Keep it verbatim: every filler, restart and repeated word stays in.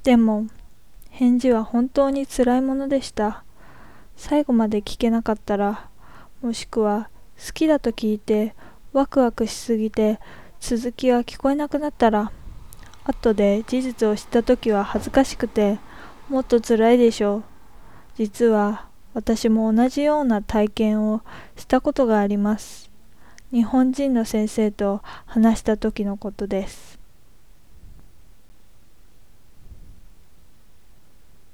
でも、返事は本当に辛いものでした。最後まで聞けなかったら、もしくは好きだと聞いてワクワクしすぎて続きが聞こえなくなったら、後で事実を知った時は恥ずかしくてもっと辛いでしょう。実は私も同じような体験をしたことがあります。日本人の先生と話した時のことです。